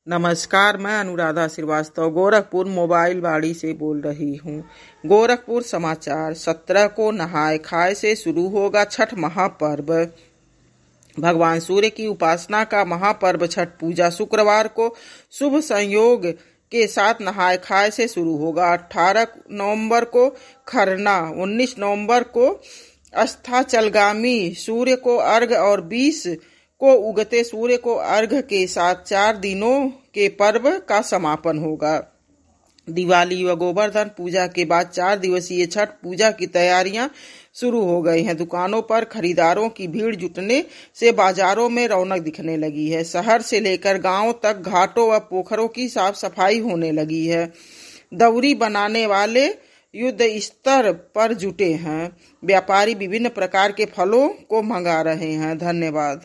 नमस्कार, मैं अनुराधा श्रीवास्तव गोरखपुर मोबाइल वाड़ी से बोल रही हूँ। गोरखपुर समाचार। 17 को नहाय खाए से शुरू होगा छठ महापर्व। भगवान सूर्य की उपासना का महापर्व छठ पूजा शुक्रवार को शुभ संयोग के साथ नहाय खाए से शुरू होगा। 18 नवंबर को खरना, 19 नवंबर को अस्ताचलगामी सूर्य को अर्घ्य और 20 को उगते सूर्य को अर्घ्य के साथ 4 दिनों के पर्व का समापन होगा। दिवाली व गोवर्धन पूजा के बाद 4 दिवसीय छठ पूजा की तैयारियां शुरू हो गई हैं। दुकानों पर खरीदारों की भीड़ जुटने से बाजारों में रौनक दिखने लगी है। शहर से लेकर गांव तक घाटों व पोखरों की साफ सफाई होने लगी है। दौरी बनाने वाले युद्ध स्तर पर जुटे हैं। व्यापारी विभिन्न प्रकार के फलों को मंगा रहे हैं। धन्यवाद।